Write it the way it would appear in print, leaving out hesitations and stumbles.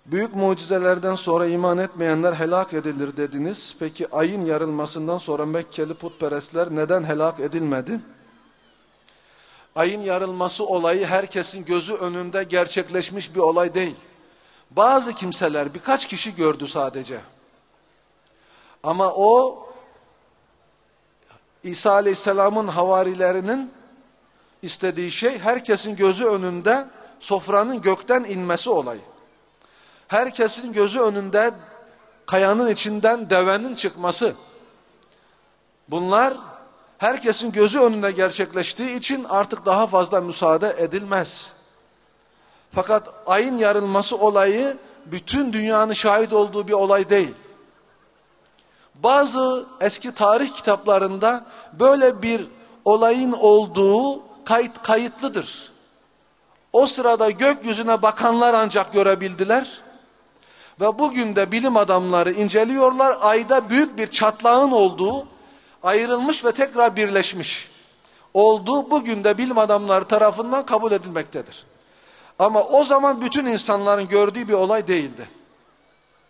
Büyük mucizelerden sonra iman etmeyenler helak edilir dediniz. Peki ayın yarılmasından sonra Mekkeli putperestler neden helak edilmedi? Ayın yarılması olayı herkesin gözü önünde gerçekleşmiş bir olay değil. Bazı kimseler, birkaç kişi gördü sadece. Ama o İsa Aleyhisselam'ın havarilerinin istediği şey herkesin gözü önünde sofranın gökten inmesi olayı. Herkesin gözü önünde kayanın içinden devenin çıkması. Bunlar herkesin gözü önünde gerçekleştiği için artık daha fazla müsaade edilmez. Fakat ayın yarılması olayı bütün dünyanın şahit olduğu bir olay değil. Bazı eski tarih kitaplarında böyle bir olayın olduğu kayıtlıdır. O sırada gökyüzüne bakanlar ancak görebildiler. Ve bugün de bilim adamları inceliyorlar, ayda büyük bir çatlağın olduğu, ayrılmış ve tekrar birleşmiş olduğu bugün de bilim adamları tarafından kabul edilmektedir. Ama o zaman bütün insanların gördüğü bir olay değildi.